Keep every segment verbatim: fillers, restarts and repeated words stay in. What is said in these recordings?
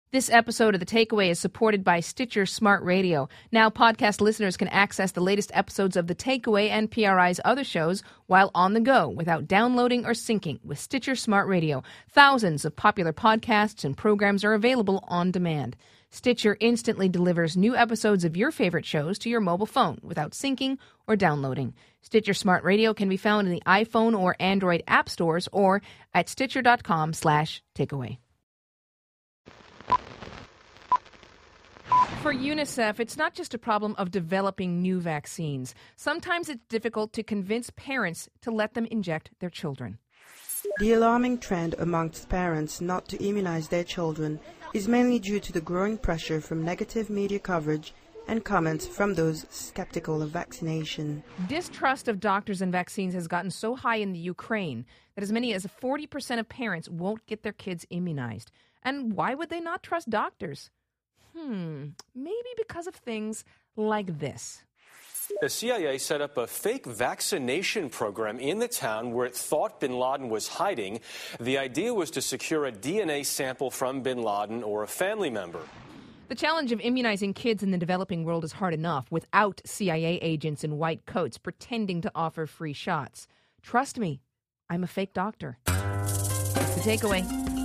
This episode of The Takeaway is supported by Stitcher Smart Radio. Now podcast listeners can access the latest episodes of The Takeaway and P R I's other shows while on the go without downloading or syncing with Stitcher Smart Radio. Thousands of popular podcasts and programs are available on demand. Stitcher instantly delivers new episodes of your favorite shows to your mobile phone without syncing or downloading. Stitcher Smart Radio can be found in the iPhone or Android app stores or at stitcher.com slash takeaway. For UNICEF, it's not just a problem of developing new vaccines. Sometimes it's difficult to convince parents to let them inject their children. The alarming trend amongst parents not to immunize their children is mainly due to the growing pressure from negative media coverage and comments from those skeptical of vaccination. Distrust of doctors and vaccines has gotten so high in the Ukraine that as many as forty percent of parents won't get their kids immunized. And why would they not trust doctors? Hmm, maybe because of things like this. The C I A set up a fake vaccination program in the town where it thought bin Laden was hiding. The idea was to secure a D N A sample from bin Laden or a family member. The challenge of immunizing kids in the developing world is hard enough without C I A agents in white coats pretending to offer free shots. Trust me, I'm a fake doctor. That's the takeaway.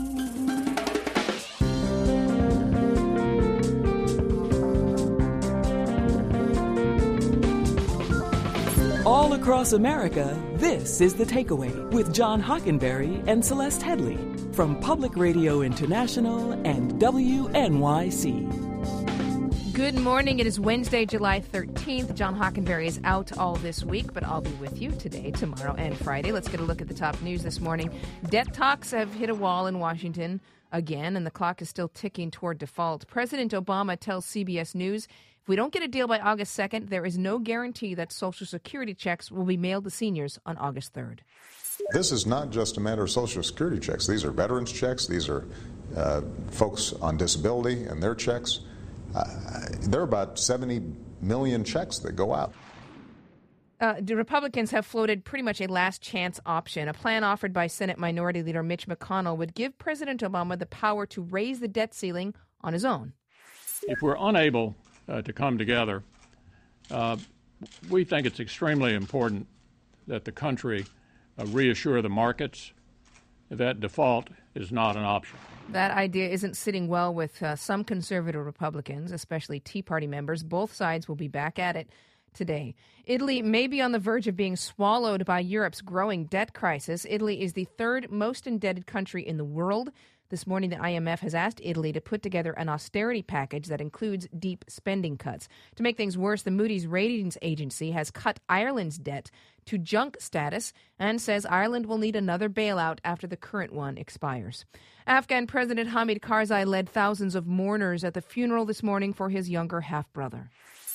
All across America, this is The Takeaway with John Hockenberry and Celeste Headley from Public Radio International and W N Y C. Good morning. It is Wednesday, July thirteenth. John Hockenberry is out all this week, but I'll be with you today, tomorrow, and Friday. Let's get a look at the top news this morning. Debt talks have hit a wall in Washington again, and the clock is still ticking toward default. President Obama tells C B S News, if we don't get a deal by August second, there is no guarantee that Social Security checks will be mailed to seniors on August third. This is not just a matter of Social Security checks. These are veterans' checks. These are uh, folks on disability and their checks. Uh, there are about seventy million checks that go out. Uh, the Republicans have floated pretty much a last chance option. A plan offered by Senate Minority Leader Mitch McConnell would give President Obama the power to raise the debt ceiling on his own. If we're unable uh, to come together, uh, we think it's extremely important that the country uh, reassure the markets that default is not an option. That idea isn't sitting well with uh, some conservative Republicans, especially Tea Party members. Both sides will be back at it today. Italy may be on the verge of being swallowed by Europe's growing debt crisis. Italy is the third most indebted country in the world. This morning, the I M F has asked Italy to put together an austerity package that includes deep spending cuts. To make things worse, the Moody's ratings agency has cut Ireland's debt to junk status and says Ireland will need another bailout after the current one expires. Afghan President Hamid Karzai led thousands of mourners at the funeral this morning for his younger half-brother.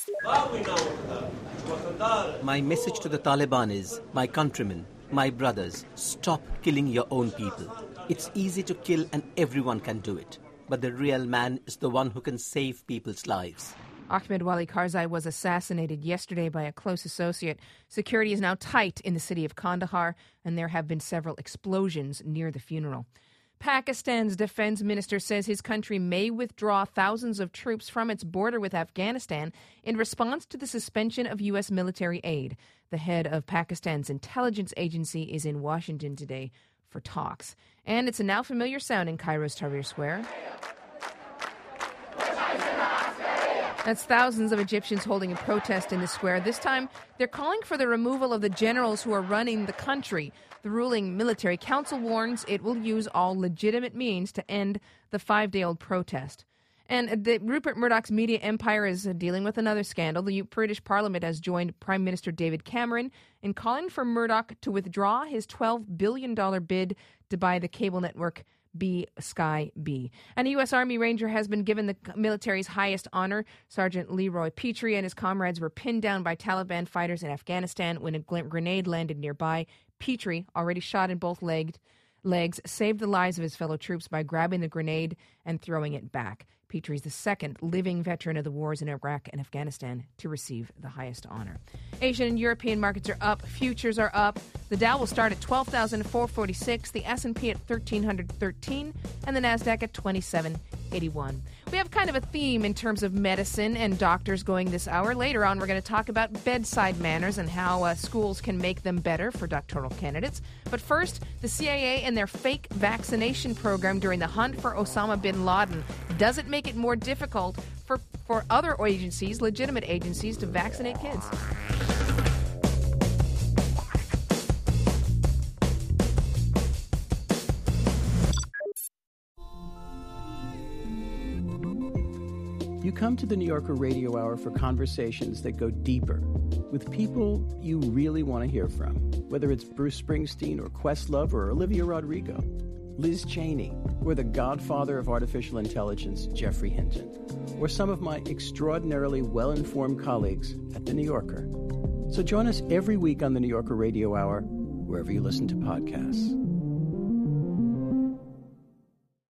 My message to the Taliban is, my countrymen, my brothers, stop killing your own people. It's easy to kill and everyone can do it. But the real man is the one who can save people's lives. Ahmed Wali Karzai was assassinated yesterday by a close associate. Security is now tight in the city of Kandahar, and there have been several explosions near the funeral. Pakistan's defense minister says his country may withdraw thousands of troops from its border with Afghanistan in response to the suspension of U S military aid. The head of Pakistan's intelligence agency is in Washington today for talks. And it's a now familiar sound in Cairo's Tahrir Square. That's thousands of Egyptians holding a protest in the square. This time, they're calling for the removal of the generals who are running the country. The ruling military council warns it will use all legitimate means to end the five-day-old protest. And the Rupert Murdoch's media empire is dealing with another scandal. The British Parliament has joined Prime Minister David Cameron in calling for Murdoch to withdraw his twelve billion dollars bid to buy the cable network B Sky B. And a U S Army Ranger has been given the military's highest honor. Sergeant Leroy Petrie and his comrades were pinned down by Taliban fighters in Afghanistan when a grenade landed nearby. Petrie, already shot in both legs, legs, saved the lives of his fellow troops by grabbing the grenade and throwing it back. Petrie's the second living veteran of the wars in Iraq and Afghanistan to receive the highest honor. Asian and European markets are up. Futures are up. The Dow will start at twelve thousand four hundred forty-six, the S and P at one thousand three hundred thirteen, and the NASDAQ at twenty-seven eighty-one. We have kind of a theme in terms of medicine and doctors going this hour. Later on, we're going to talk about bedside manners and how uh, schools can make them better for doctoral candidates. But first, the C I A and their fake vaccination program during the hunt for Osama bin Laden. Does it make it more difficult for, for other agencies, legitimate agencies, to vaccinate kids? You come to the New Yorker Radio Hour for conversations that go deeper with people you really want to hear from, whether it's Bruce Springsteen or Questlove or Olivia Rodrigo, Liz Cheney, or the godfather of artificial intelligence, Geoffrey Hinton, or some of my extraordinarily well-informed colleagues at The New Yorker. So join us every week on the New Yorker Radio Hour, wherever you listen to podcasts.